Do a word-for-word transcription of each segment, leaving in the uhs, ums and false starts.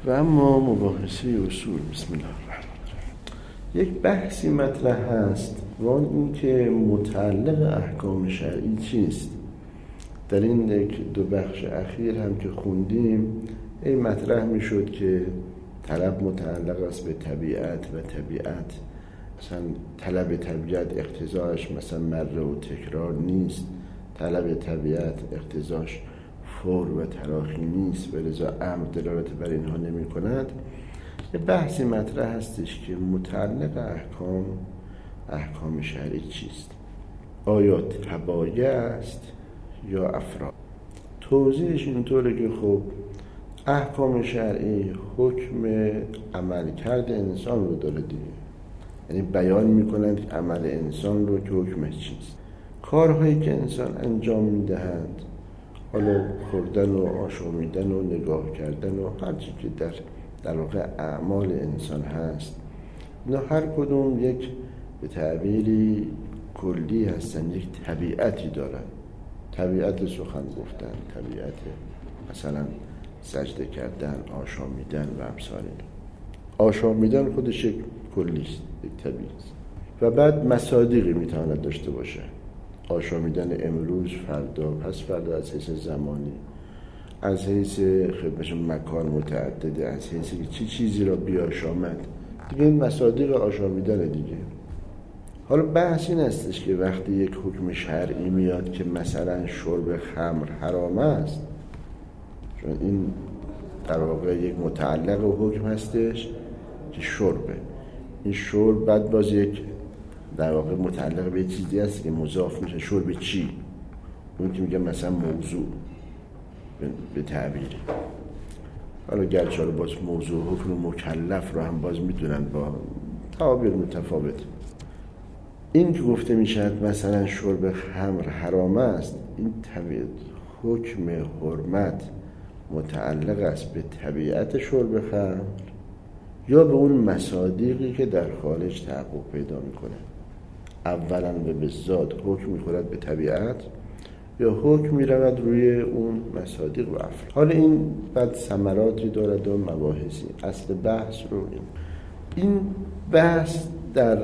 و اما مباحثه اصول. بسم الله الرحمن الرحیم. یک بحثی مطرح هست و آن این که متعلق احکام شرعی چیست. در این یک دو بخش اخیر هم که خوندیم این مطرح می شد که طلب متعلق است به طبیعت و طبیعت مثلا طلب طبیعت اقتضاش مثلا مره و تکرار نیست، طلب طبیعت اقتضاش فور و تراخی نیست و لذا امر دلالت بر اینها نمی کند. یه بحثی مطرح هستش که متعلق احکام احکام شرعی چیست؟ آیا تبایع است یا افراد؟ توضیحش اینطوره که خب احکام شرعی حکم عملکرد انسان رو داره دیگه، یعنی بیان میکنند عمل انسان رو که حکمش چیست. کارهایی که انسان انجام میدهند، حالا خوردن و آشامیدن و نگاه کردن و هر چی که در در واقع اعمال انسان هست، اینا هر کدوم یک به تعبیری کلی هستن، یک طبیعتی دارن. طبیعت سخن گفتن، طبیعت مثلا سجده کردن، آشامیدن و امثال این. آشامیدن خودش یک کلیست، یک طبیعیست. و بعد مصادیقی میتواند داشته باشه. آشامیدن امروز، فردا، پس فردا، از حیث زمانی، از حیث خدمتش مکان متعدده، از حیث چی چیزی را بیاشامد دیگه، این مصادیق آشامیدن دیگه. حالا بحث این استش که وقتی یک حکم شرعی میاد که مثلا شرب خمر حرام است، چون این در واقع یک متعلق حکم هستش که شربه، این شرب بعد باز یک در واقع متعلق به چیزی هست که مضاف میشه. شرب چی؟ اون که میگه مثلا موضوع به تعبیری، حالا گرچه باز موضوع حکم مکلف رو هم باز میدونن با تعابیر متفاوت. این که گفته میشد مثلا شرب خمر حرام است، این طبیعت حکم حرمت متعلق است به طبیعت شرب خمر یا به اون مصادیقی که در خارج تحقق پیدا میکنه. اولا به بالذات حکم میخورد به طبیعت یا حکم میرود روی اون مصادیق و افراد. حالا این بعد ثمراتی دارد و مباحثی. اصل بحث رو این این بحث در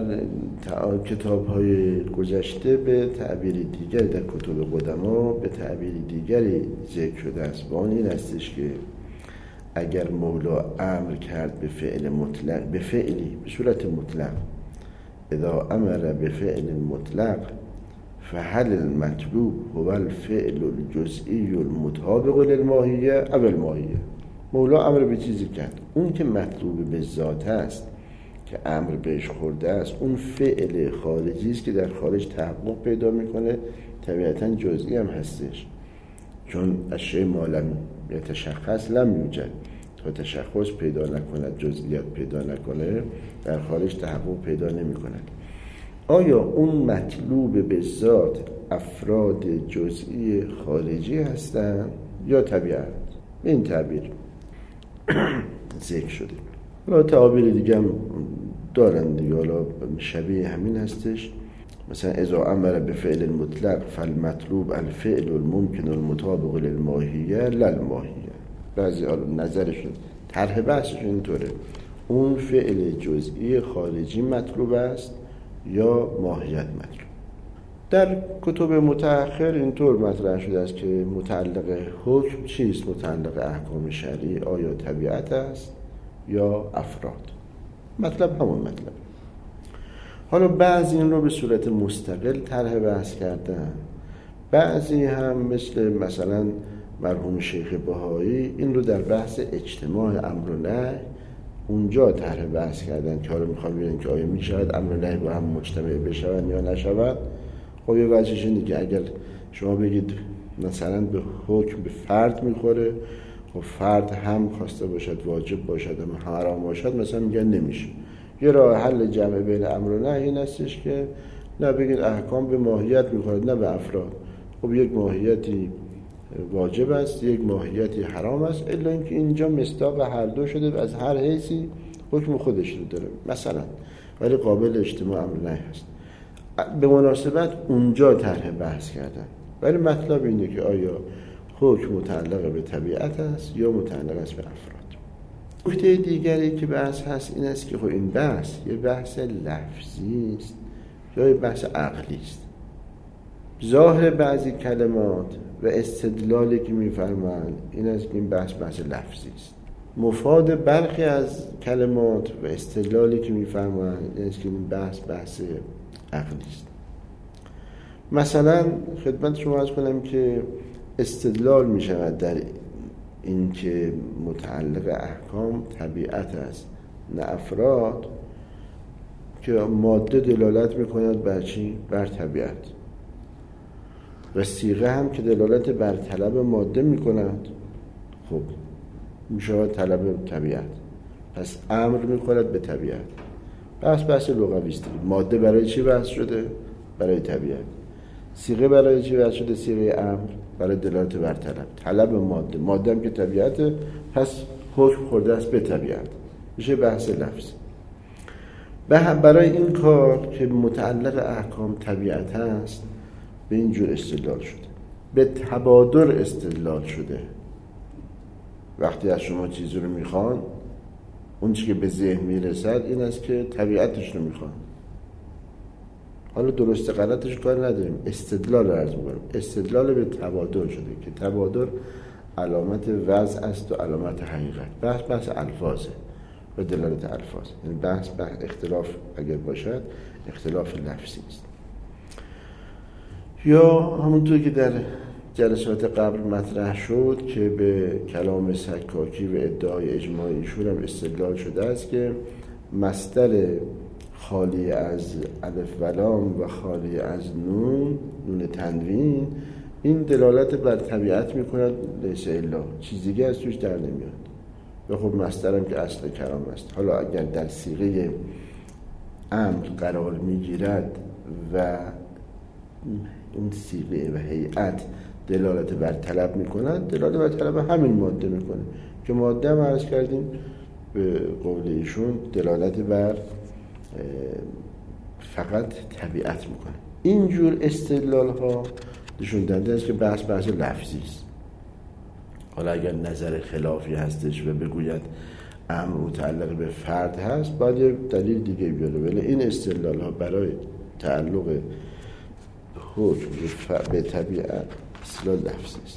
کتاب‌های گذشته به تعبیر دیگری، در کتب قدما به تعبیر دیگری ذکر شده است و آن این استش که اگر مولا امر کرد به فعل مطلق، به فعلی به صورت مطلق، اذا امر به فعل مطلق فهل المطلوب هو الفعل الجزئی المطابق للماهیه او الماهیه. مولا امر به چیزی کرد، اون که مطلوب به ذات است که امر بهش خورده است، اون فعل خارجی است که در خارج تحقق پیدا میکنه، طبیعتا جزئی هم هستش، چون اشیاء ما لم یتشخص لم یوجد. تا تشخص پیدا نکند، جزئیات پیدا نکنه، در خارج تحقق پیدا نمیکنه. آیا اون مطلوب به ذات افراد جزئی خارجی هستند یا طبیعت؟ این تعبیر ذکر شده. حالا تعابیر دیگه هم دارن دیگه، حالا شبیه همین هستش. مثلا اذا امر به فعل مطلق فالمطلوب الفعل الممکن المطابق للماهیه للماهیه. بعضی حالا نظرشون طرح بحثشون اینطوره، اون فعل جزئی خارجی مطلوب است یا ماهیت مطلوب. در کتب متأخر اینطور مطرح شده است که متعلق حکم چیست؟ متعلق احکام شرعی آیا طبیعت است یا افراد؟ مطلب همون مطلب. حالا بعضی این رو به صورت مستقل طرح بحث کردن، بعضی هم مثل مثلا مرحوم شیخ بهایی این رو در بحث اجتماع امر و نهی اونجا طرح بحث کردن که حالا میخوام ببینن که آیا میشود امر و نهی با هم مجتمع بشوند یا نشود. خب یه وجهش اینه که اگر شما بگید مثلا به حکم به فرد میخوره، خب فرد هم خواسته باشد واجب باشد هم حرام باشد، مثلا میگن نمیشه. یه راه حل جمع بین امر و نهی این هستش که نه بگید احکام به ماهیت میخورد نه به افراد. خب یک ماهیتی واجب است، یک ماهیتی حرام است، الا اینکه اینجا مصداق هر دو شده و از هر حیثی حکم خودش رو داره مثلا، ولی قابل اجتماع امر نهی است. به مناسبت اونجا طرح بحث کردن، ولی مطلب اینه که آیا حکم متعلق به طبیعت است یا متعلق است به افراد. نکته دیگری که بحث هست این است که خب این بحث یه بحث لفظی است یا یه بحث عقلی است. ظاهر بعضی کلمات و استدلالی که می‌فرمایند این است که این بحث بحث لفظی است. مفاد برخی از کلمات و استدلالی که می‌فرمایند این است که این بحث بحث عقلی است. مثلا خدمت شما عرض کنم که استدلال می‌شود در این که متعلق احکام طبیعت است نه افراد، که ماده دلالت می‌کند بر چی؟ بر طبیعت، و صیغه هم که دلالت بر طلب ماده می‌کند. خب میشه طلب طبیعت، پس امر می‌کند به طبیعت. بحث بحث لغوی است. ماده برای چی بحث شده؟ برای طبیعت. صیغه برای چی بحث شده؟ صیغه امر برای دلالت بر طلب. طلب ماده، ماده هم که طبیعت، پس حکم خورده است به طبیعت. میشه بحث لفظ. برای این کار که متعلق احکام طبیعت است به این جور استدلال شده، به تبادر استدلال شده. وقتی از شما چیزی رو میخوان، اون چیزی که به ذهن میرسد این است که طبیعتش رو میخوان. حالا درست غلطش کار نداریم، استدلال رو عرض می‌کنم. استدلال به تبادر شده که تبادر علامت وضع است و علامت حقیقت. بحث بحث الفاظه و دلالت الفاظ، یعنی بحث بحث اختلاف اگر باشد اختلاف لفظی است. یا همونطور که در جلسات قبل مطرح شد که به کلام سکاکی و ادعای اجماع ایشون هم استدلال شده است که مصدر خالی از الف و لام و خالی از نون، نون تنوین، این دلالت بر طبیعت میکند لیس الا، چیز دیگه از توش در نمیاد. و خب مصدر هم که اصل کلام است. حالا اگر در صیغه امر قرار میگیرد و اون صیغه و هیئت دلالت بر طلب میکنند، دلالت بر طلب همین ماده میکنه که ماده هم عرض کردیم به قول ایشون دلالت بر فقط طبیعت میکنه. اینجور استدلال ها نشون دهنده است که بحث بحث لفظی است. حالا اگر نظر خلافی هستش و بگوید امر متعلق به فرد هست، باید یه دلیل دیگه بیاره، ولی این استدلال ها برای تعلق حکم به طبیعت اصطلاح لفظی است.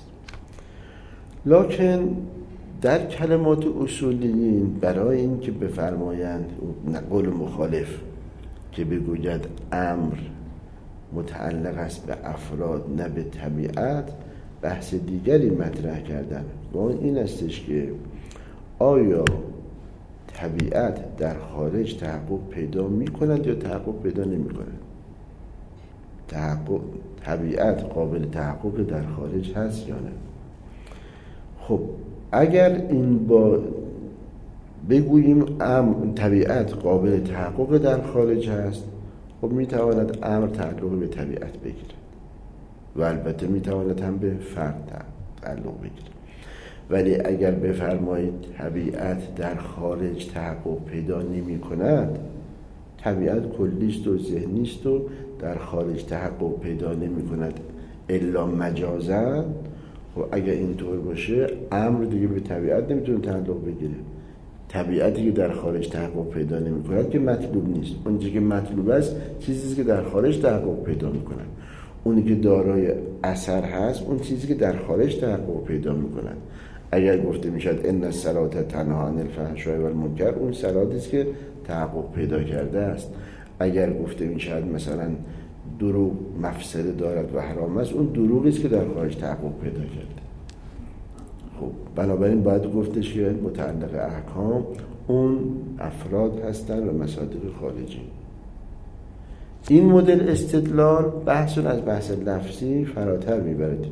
لکن در کلمات اصولیین برای این که بفرمایند قول مخالف که بگوید امر متعلق است به افراد نه به طبیعت، بحث دیگری مطرح کردن و اون این استش که آیا طبیعت در خارج تحقق پیدا می کند یا تحقق پیدا نمی کند؟ تحقق طبیعت قابل تحقق در خارج هست یا نه؟ خب اگر این با بگوییم امر طبیعت قابل تحقق در خارج هست، خب میتواند امر تعلق به طبیعت بگیرد و البته میتواند هم به فرد تعلق بگیرد. ولی اگر بفرمایید طبیعت در خارج تحقق پیدا نمی کند، طبیعت کلیست و ذهنیست و در خارج تحقق پیدا نمی کند الا مجازا، خب اگر اینطور باشه امر دیگه به طبیعت نمیتونه تعلق بگیره. طبیعتی که در خارج تحقق پیدا نمی کند که مطلوب نیست. اون چیزی که مطلوب است چیزی که در خارج تحقق پیدا می کند. اونی که دارای اثر هست اون چیزی که در خارج تحقق پیدا می کند. اگر گفته می شود ان الصلاة تنهی عن الفحشاء و المنکر، اون صلاتی است که تحقق پیدا کرده است. اگر گفته می شود مثلا دروغ مفسده دارد و حرام است، اون دروغی است که در خارج تحقق پیدا کرده. خب بنابراین باید گفتش که متعلق احکام اون افراد هستند و مصادیق خارجی. این مدل استدلال بحث از بحث لفظی فراتر میبره دیگه.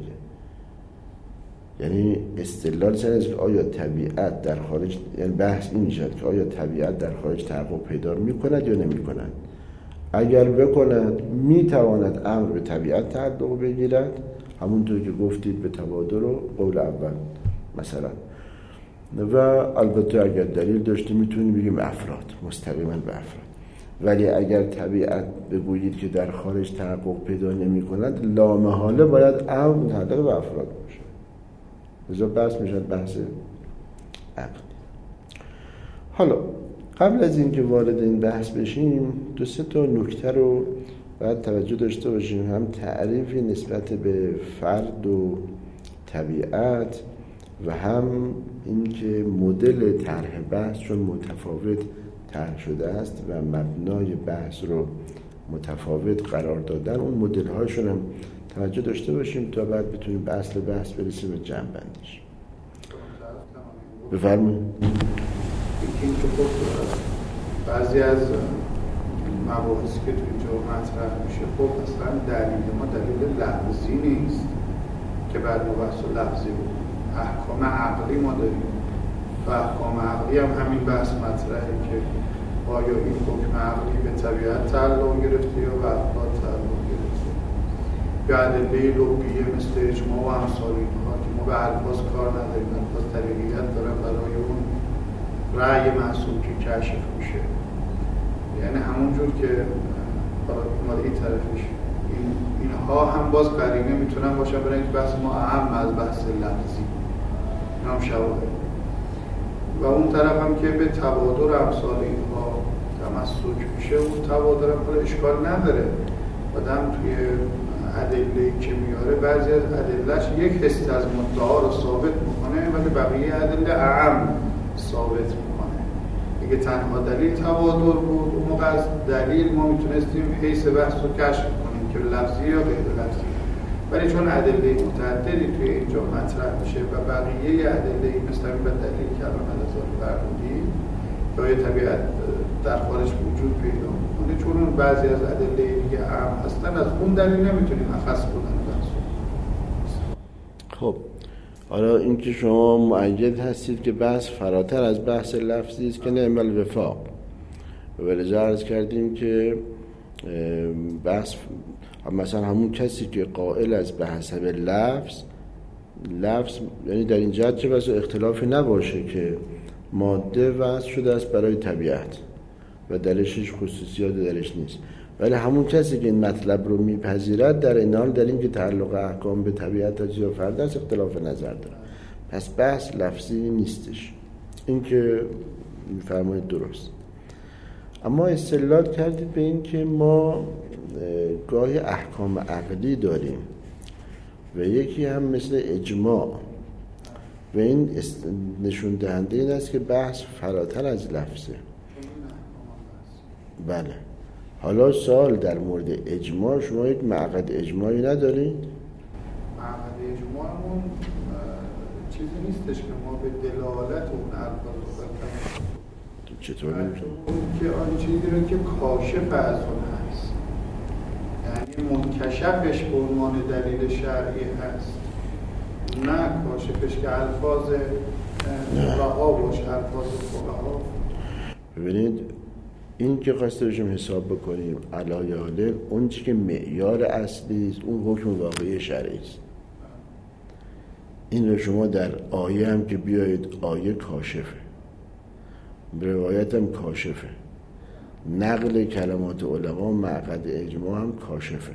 یعنی استدلال سر است که آیا طبیعت در خارج، یعنی بحث این میشد که آیا طبیعت در خارج تحقق پیدا میکند یا نمیکند. اگر بکند میتواند امر به طبیعت تعلق بگیرد، همونطور که گفتید به تبادر و قول اول مثلا، و البته اگر دلیل داشته میتونیم بگیم افراد، مستقیما به افراد. ولی اگر طبیعت بگویید که در خارج تحقق پیدا نمی کند، لامحاله باید امر متعلق به افراد باشه. لذا بحث میشد بحث عقلی. حالا قبل از اینکه وارد این بحث بشیم دو سه تا نکته رو باید توجه داشته باشیم، هم تعریفی نسبت به فرد و طبیعت و هم اینکه مدل طرح بحث چون متفاوت طرح شده است و مبنای بحث رو متفاوت قرار دادن، اون مدل هاشون هم توجه داشته باشیم تا بعد بتونیم به اصل بحث برسیم و جمع بندیش. بفرمایید. این که خب بعضی از مباحثی که تو اینجا مطرح میشه خب اصلا دلیل ما دلیل لفظی نیست که بعد ما بحث لفظی بود. احکام عقلی ما داریم و احکام عقلی هم همین بحث مطرحه که آیا این حکم عقلی به طبیعت تعلق گرفته یا به افراد تعلق گرفته، یا ادله لغویه مثل اجماع و امثال اینها که ما به الفاظ کار نداریم، الفاظ طریقیت دارن برای اون رأی محسوب که کشف میشه. یعنی همونجور که مال این طرفش این اینها هم باز قرینه میتونن باشن برای اینکه بحث ما اهم از بحث لفظی هم شواهد و اون طرف هم که به تبادر امثال اینها تمسک میشه، اون تبادر هم پر اشکال نداره. آدم توی ادله‌ای که میاره بعضی از ادله‌اش یک حس از مدعا رو ثابت میکنه ولی بقیه ادله اعم ثابت میکنه. اگه تنها دلیل تبادر بود اون موقع از دلیل ما میتونستیم حیث بحث رو کشف کنیم که لفظی یا غیر لفظی، ولی چون ادله متعددی توی اینجا مطرح میشه و بقیه ادله مثل به دلیل که الان نظر فرمودی یا طبیعت در خارج وجود پیدا میکنه، چون اون بعضی از ادله دیگه اهم هستن از اون دلیل نمیتونیم اخص بودن بحث. خب حالا اینکه شما مؤید هستید که بحث فراتر از بحث لفظی است که نعم الوفاق و بلجا عرض کردیم که بحث مثلا همون کسی که قائل از به حسب لفظ لفظ یعنی در این جهت چه بسا اختلافی نباشه که ماده وضع شده است برای طبیعت و درش هیچ خصوصیات درش نیست، ولی همون کسی که این مطلب رو میپذیرد در این حال در این که تعلق احکام به طبیعت یا فرد است اختلاف نظر داره. پس بحث لفظی نیستش، این که میفرمایید درست. اما استدلال کردید به این که ما گاهی احکام عقلی داریم و یکی هم مثل اجماع و این نشون دهنده این است که بحث فراتر از لفظه. بله. حالا سوال در مورد اجماع، شما یک معقد اجماعی ندارید؟ معقد اجماعمون چیزی نیستش که ما به دلالت اون الفاظ بکنیم. چطور نمیشه؟ که آن چیزی رو که کاشف از اون هست، یعنی منکشفش به عنوان دلیل شرعی هست، نه کاشفش که الفاظ فقها باشه، الفاظ فقها. ببینید این که خواسته باشیم حساب بکنیم علایاله اون چی که معیار اصلی است اون حکم واقعی شرعی است. این رو شما در آیه هم که بیایید آیه کاشفه، روایت هم کاشفه، نقل کلمات علما معقد اجماع هم کاشفه.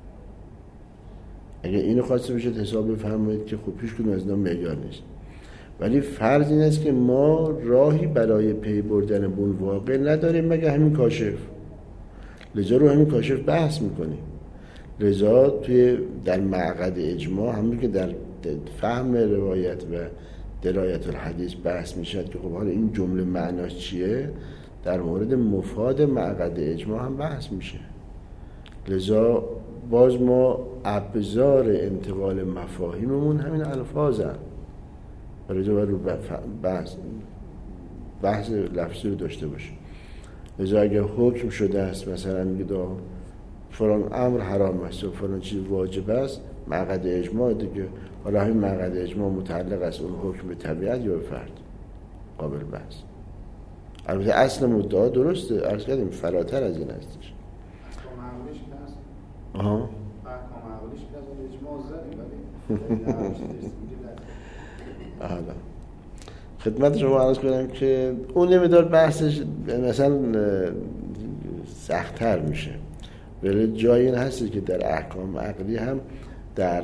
اگه اینو خواسته بشید حساب بفرمایید که خب پیش کنیم از اینا معیار نیست، ولی فرض این است که ما راهی برای پی بردن به اون واقع نداریم مگه همین کاشف. لذا رو همین کاشف بحث میکنیم. لذا توی در معقد اجماع همین که در فهم روایت و درایت الحدیث بحث میشد که خب حالا این جمله معناش چیه، در مورد مفاد معقد اجماع هم بحث میشه. لذا باز ما ابزار انتقال مفاهیممون همین الفاظ هم برای رو بحث بحث لفظی رو داشته باشیم. لذا اگر حکم شده است مثلا میگه فلان امر حرام است و فلان چیز واجب است، معقد اجماع دیگه، حالا همین معقد اجماع متعلق است اون حکم به طبیعت یا به فرد، قابل بحث. البته اصل مدعا درسته، عرض کردیم فراتر از این هستش. احکام عقلیش که هست. آها. احکام عقلیش که از اجماع زدیم ولی حالا خدمت شما عرض کنم که اون نمیدار بحثش مثلا سخت‌تر میشه، ولی جایی این هستی که در احکام عقلی هم در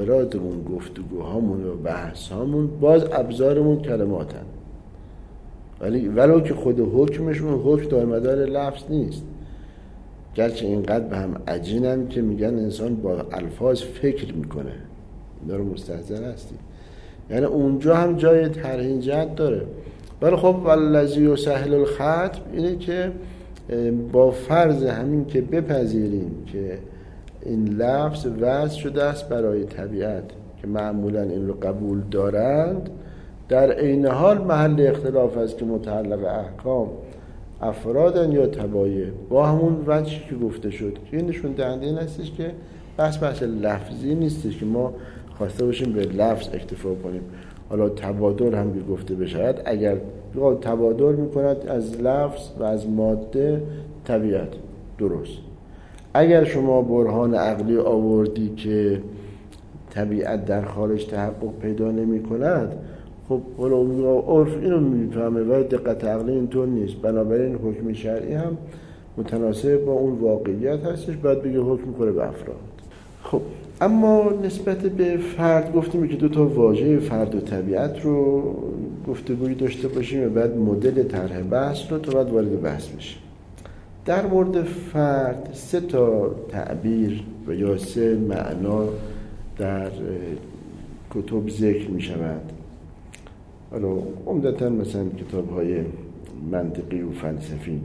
محاوراتمون، گفتگوهامون و بحثامون باز ابزارمون کلماتن. ولی ولو که خود حکمشون حکم دارمدار لفظ نیست، گرچه اینقدر به هم عجینن که میگن انسان با الفاظ فکر میکنه. اینا رو مستحضر هستی؟ یعنی اونجا هم جای طرح جد داره. ولی خب والذی یسهل الخطب اینه که با فرض همین که بپذیریم که این لفظ وضع شده است برای طبیعت که معمولا این رو قبول دارند، در عین حال محل اختلاف است که متعلق احکام افرادن یا تبایع، با همون وجهی که گفته شد. این نشون دهنده این هستش که بحث بحث لفظی نیستش که ما خواسته باشیم به لفظ اکتفا کنیم. حالا تبادل هم که گفته بشود، اگر تبادل میکند از لفظ و از ماده طبیعت، درست. اگر شما برهان عقلی آوردی که طبیعت در خارج تحقق پیدا نمی کند، خب عرف اینو میفهمه و دقت عقلی اینطور نیست. بنابراین حکم شرعی هم متناسب با اون واقعیت هستش، باید بگه حکم کنه به افراد. خب اما نسبت به فرد گفتیم که دو تا واژه فرد و طبیعت رو گفتگویی داشته باشیم و بعد مدل طرح بحث رو تا بعد وارد بحث بشیم. در مورد فرد سه تا تعبیر و یا سه معنا در کتب ذکر می شود. حالا عمدتاً مثلا کتاب‌های منطقی و فلسفی.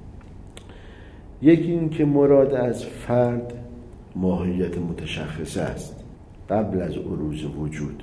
یکی این که مراد از فرد ماهیت متشخصه است قبل از عروض وجود.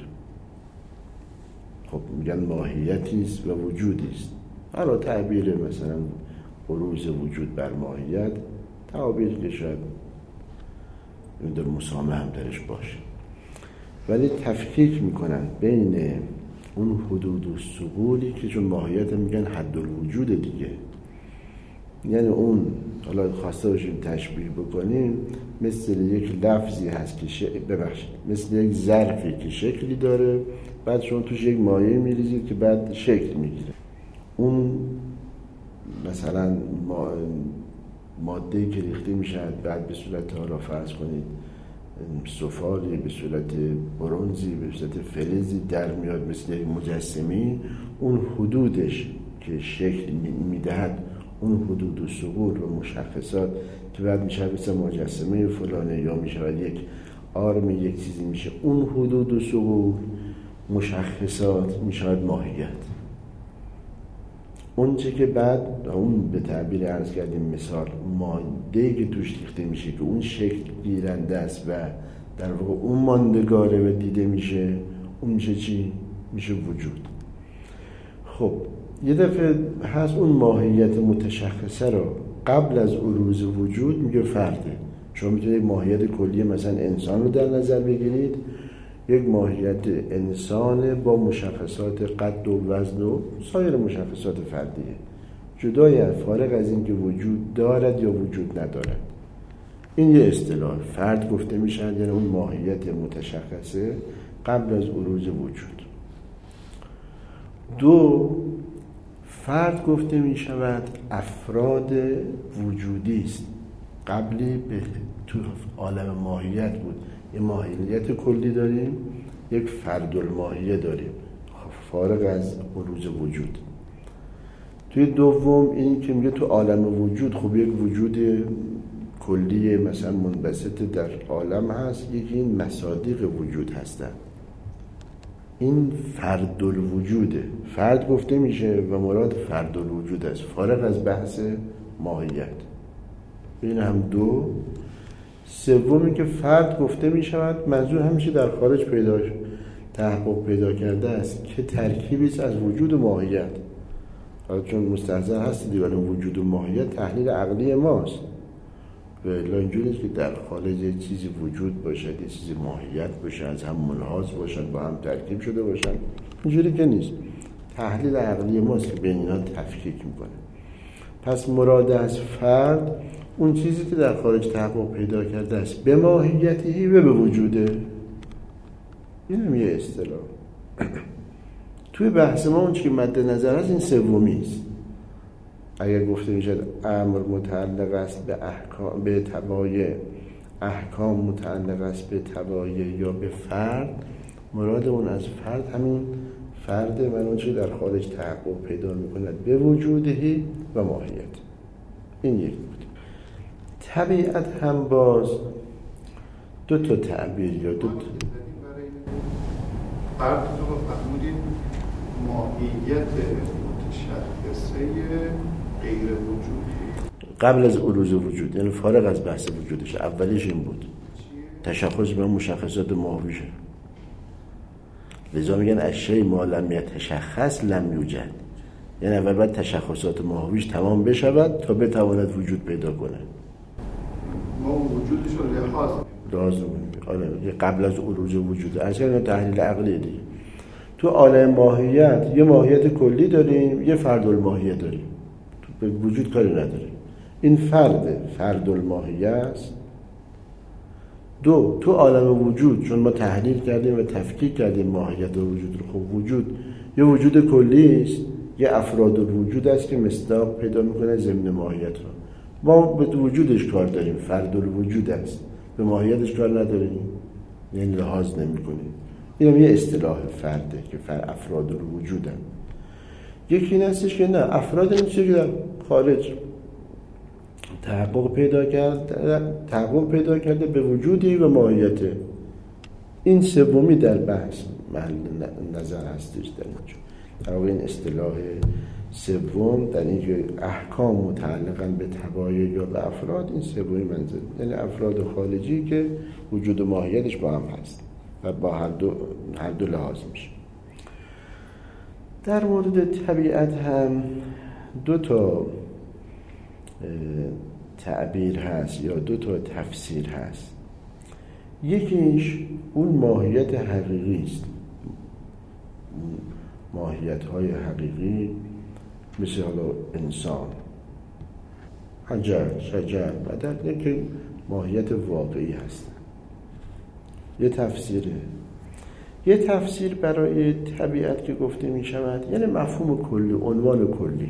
خب میگن ماهیتی است و وجودی است. حالا تعبیر مثلا عروض وجود بر ماهیت تعبیری که شاید در مسامح هم درش باشه، ولی تفکیک میکنن بین اون حدود و سقولی که چون ماهیت میگن حد الوجود دیگه، یعنی اون حالا خواسته باشیم تشبیه بکنیم مثل یک لفظی هست که ش... ببخشید مثل یک ظرفی که شکلی داره، بعد شما توش یک مایع میریزید که بعد شکل میگیره. اون مثلا ما... ماده‌ای که ریخته میشه بعد به صورت حالا فرض کنید صفاری، به صورت برنزی، به صورت فلزی در میاد مثل یک مجسمی، اون حدودش که شکل میدهد، اون حدود و ثغور و مشخصات که بعد میشه مثل مجسمه فلانه یا میشه یک آرم یک چیزی میشه، اون حدود و ثغور مشخصات میشه ماهیت. اون چه که بعد اون به تعبیر عرض کردیم مثال ماده‌ای که توش ریخته میشه که اون شکل گیرنده است و در واقع اون ماندگاره و دیده میشه، اون میشه چی؟ میشه وجود. خب یه دفعه هست اون ماهیت متشخصه رو قبل از عروض وجود میگه فرده. شما میتونید ماهیت کلی مثلا انسان رو در نظر بگیرید، یک ماهیت انسان با مشخصات قد و وزن و سایر مشخصات فردیه، جدای از فارغ از این که وجود دارد یا وجود ندارد. این یه اصطلاح فرد گفته میشه، یعنی اون ماهیت متشخصه قبل از عروض وجود. دو، فرد گفته می شود افراد وجودی است، قبلی به تو عالم ماهیت بود. یه ماهیت کلی داریم، یک فرد الماهیه داریم فارغ از عروض وجود. توی دوم این که میگه تو عالم وجود، خب یک وجود کلی مثلا منبسط در عالم هست، یکی این مصادیق وجود هستن، این فرد الوجوده. فرد گفته میشه و مراد فرد الوجود است فارغ از بحث ماهیت. این هم دو. سومی که فرد گفته میشود منظور همیشه در خارج پیدا تحقق پیدا کرده است که ترکیبی است از وجود و ماهیت. حالا چون مستحضر هست دیگه وجود و ماهیت تحلیل عقلی ماست، و الا اینجوری است که در خارج چیزی وجود باشد، یه چیزی ماهیت باشه، از هم منحاز باشد، با هم ترکیب شده باشن، اینجوری که نیست. تحلیل عقلی ماست که بین اینا تفکیک میکنه. پس مراد از فرد اون چیزی که در خارج تحقق پیدا کرده است به ماهیتی و به وجوده. این هم یه اصطلاح. توی بحث ما اون چی که مد نظر است این سومی است. اگر گفته میشد امر متعلق است به احکام، به تبایع، احکام متعلق است به تبایع یا به فرد، مراد اون از فرد همین فرد من اون چه در خارج تحقق پیدا میکند به وجودهی و ماهیت. این یک بود. طبیعت هم باز دو تا تعبیر یا دو تا فرد رو فهمودید ماهیت متشخصه غیر وجودی قبل از بروز وجود، یعنی فارغ از بحث وجودش. اولیش این بود تشخص به مشخصات ماهویشه. لذا میگن اشیاء ما لم یتشخص لم یوجد، یعنی اول باید تشخصات ماهویش تمام بشود تا بتواند وجود پیدا کنه. ما وجودش رو لحاظ لازم آره قبل از بروز وجود. اصلا تحلیل عقلی دیگه. تو عالم ماهیت یه ماهیت کلی داریم، یه فرد الماهیه داریم. تو به وجود کاری نداریم. این فرد فرد الماهیه است. دو، تو عالم وجود چون ما تحلیل کردیم و تفکیک کردیم ماهیت و وجود رو، خب وجود یه وجود کلی است، یه افراد الوجود است که مصداق پیدا میکنه ضمن ماهیت رو. ما به وجودش کار داریم، فرد الوجود است، به ماهیتش کار نداریم، یعنی لحاظ نمی کنیم. این هم یه اصطلاح فرده که فر افراد الوجودن. یکی این هستش که نه، افراد این چیزی که در خارج تحقق پیدا کرده تحقق پیدا کرده به وجودی و ماهیت. این سومی در بحث محل نظر هستش در اینجا. در واقع این اصطلاح سوم در اینکه احکام متعلقاً به طبایع یا به افراد، این سومی منظور، یعنی افراد خارجی که وجود و ماهیتش با هم هست و با هر دو هر دو لحاظ میشه. در مورد طبیعت هم دو تا تعبیر هست یا دو تا تفسیر هست. یکیش اون ماهیت حقیقی است، ماهیت های حقیقی مثل حالا انسان، حجر، شجر، بدر، که ماهیت واقعی هستن. یه تفسیره. یه تفسیر برای طبیعت که گفته می شود یعنی مفهوم کلی، عنوان کلی.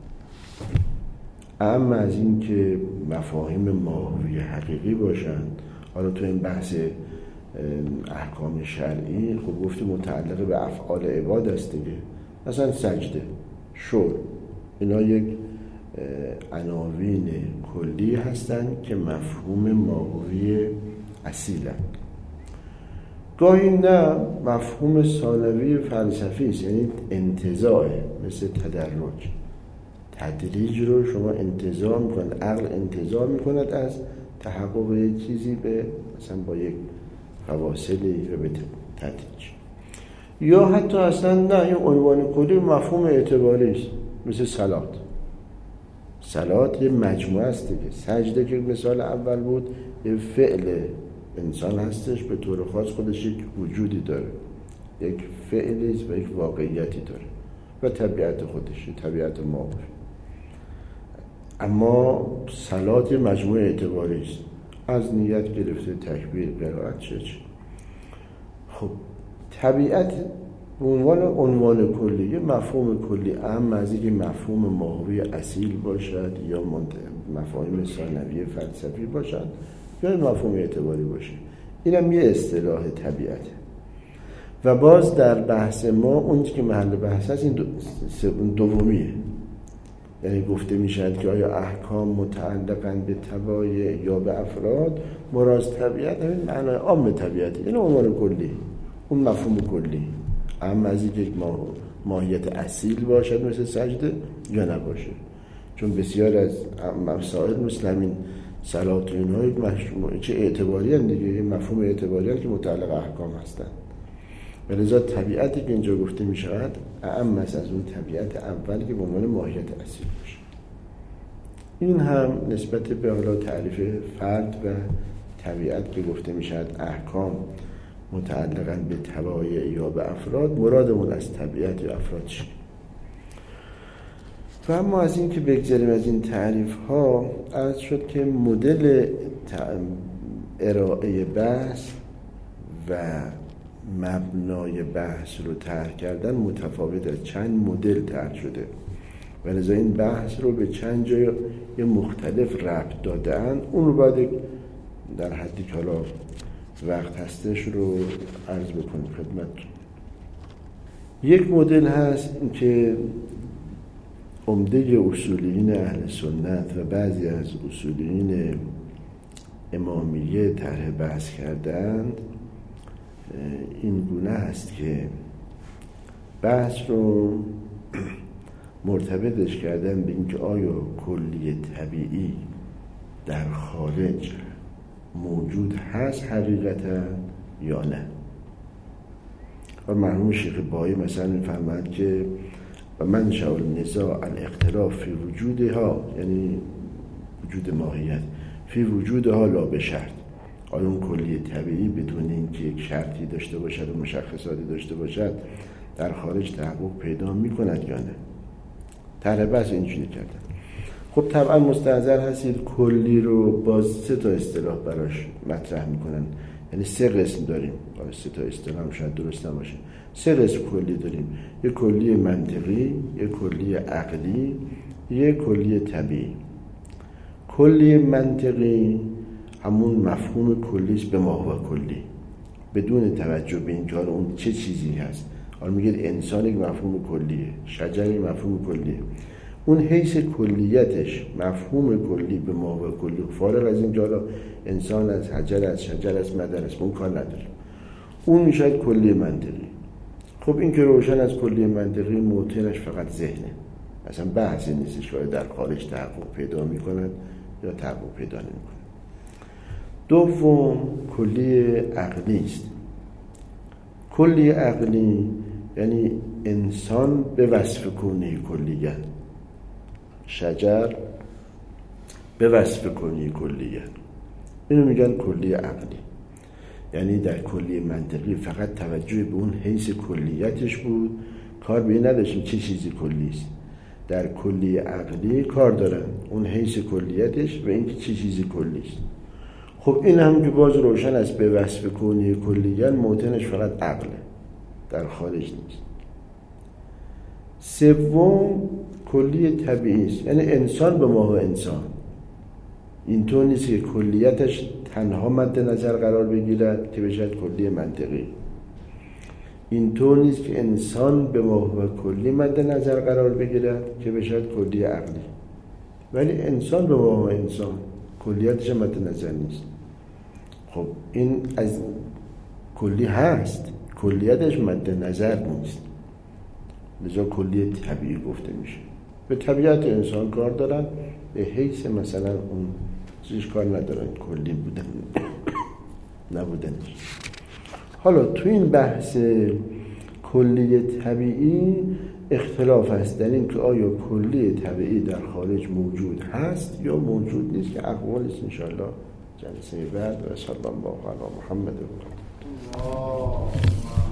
اما از این که مفاهیم ماهوی حقیقی باشند، حالا تو این بحث احکام شرعی خب گفتیم متعلق به افعال عباد است دیگه، مثلا سجده، شور، اینا یک عناوین کلی هستند که مفهوم ماهوی اصیلند. گاهی نه مفهوم ثانوی فلسفی است، یعنی انتزاع، مثل تدرج. تدریج رو شما انتزاع میکنید، عقل انتزاع میکند از تحقق یک چیزی به مثلا با یک فواصلی رو به تدریج. یا حتی اصلا نه، این عنوان کلی مفهوم اعتباری است، مثل صلات. صلات یه مجموعه است دیگه. سجده که مثال اول بود یه فعل انسان هستش، به طور خاص خودش یک وجودی داره، یک فعلی است و یک واقعیتی داره و طبیعت خودش، طبیعت ماهوی. اما صلات یه مجموعه اعتباری است، از نیت گرفته تکبیر، قرائت، چه چه. خب طبیعت به عنوان عنوان کلی، یه مفهوم کلی، اما از اینکه مفهوم ماهوی اصیل باشد یا مفاهیم ثانوی فلسفی باشد یا مفهوم اعتباری باشه، اینم یه اصطلاح طبیعته. و باز در بحث ما اون که محل بحث هست این دو دومیه، یعنی گفته میشد که آیا احکام متعلقاً به طبایع یا به افراد، مراد طبیعت همین معنای عام طبیعت، یعنی عنوان کلی، اون مفهوم کلی. اما از اینکه ما ماهیت اصیل باشد مثل سجده یا نباشه، چون بسیار از مسائل مثل همین صلات و اینها یک چه اعتباری هم دیگه، مفهوم اعتباری هم که متعلق احکام هستن. ولذا طبیعتی که اینجا گفته می شود اعم از اون طبیعت اول که به عنوان ماهیت اصیل باشه. این هم نسبت به حالا تعریف فرد و طبیعت که گفته می شود احکام متعلقاً به طبایع یا به افراد، مرادمون از طبیعت یا افراد چیه. و اما از این که بگذاریم از این تعریف ها، عرض شد که مدل ارائه بحث و مبنای بحث رو طرح کردن متفاوت است، چند مدل طرح شده و لذا این بحث رو به چند جای مختلف ربط دادن. اون رو باید در حدی که حالا وقت هستش رو عرض بکنیم خدمتتون. یک مدل هست که عمده اصولیین اهل سنت و بعضی از اصولیین امامیه طرح بحث کردند. این گونه هست که بحث رو مرتبطش کردن به اینکه آیا کلی طبیعی در خارج موجود هست حقیقتا یا نه. و مرحوم شیخ بایی مثلا می‌فرماید که و منشأ النزاع الاختلاف فی وجودها، یعنی وجود ماهیت، فی وجودها لا به شرط. آیا اون کلی طبیعی بدون اینکه یک شرطی داشته باشد و مشخصاتی داشته باشد در خارج تحقق پیدا می‌کند یا نه؟ طرح بحث اینجوری کردن. خب طبعا مستحضر هستید کلی رو با سه تا اصطلاح براش مطرح میکنن، یعنی سه قسم داریم. حالا سه تا اصطلاح هم شاید درست نباشه. سه قسم کلی داریم: یک کلی منطقی، یک کلی عقلی، یک کلی طبیعی. کلی منطقی همون مفهوم کلیش به ما هو کلی، بدون توجه به اینکه حالا اون چه چیزی هست. حالا میگید انسان یک مفهوم کلیه، شجر یک مفهوم کلیه، اون حیث کلیتش مفهوم کلی به ما هو کلی، فارغ از اینکه حالا انسان از حجر از شجر از مدر است، اون کار نداره، اون میشه کلی منطقی. خب این که روشن از کلی منطقی موترش فقط ذهنه، اصلا بحثی نیستش که در خارج تحقق پیدا میکند یا تحقق پیدا نمیکنه. دوم کلی عقلی است. کلی عقلی یعنی انسان به وصف کونی کلیت، شجر به وصف کونی کلیت، اینو میگن کلی عقلی. یعنی در کلی منطقی فقط توجه به اون حیث کلیتش بود، کار به این نداشتیم چه چیزی کلی است. در کلی عقلی کار دارن اون حیث کلیتش و اینکه چه چیزی کلی است. خب این هم که باز روشن است به وصف کونی کلیت، موطنش فقط عقله، در خارج نیست. سوم کلی طبیعی است، یعنی انسان به ما و انسان. اینطور نیست که کلیتش تنها مد نظر قرار بگیرد که بشد کلی منطقی. اینطور نیست که انسان به ما و کلی مد نظر قرار بگیرد که بشد کلی عقلی. ولی انسان به ما و انسان کلیتش مد نظر نیست. خب این از کلی هست، کلیتش مد نظر نیست، لذا کلی طبیعی گفته میشه. به طبیعت انسان کار دارن، به حیث مثلا اون چیزش کار ندارن، کلی بودن نبودنش. حالا تو این بحث کلی طبیعی اختلاف هست در این که آیا کلی طبیعی در خارج موجود هست یا موجود نیست، که اقوال است انشاءالله جلسه بعد. و صلی الله علی محمد و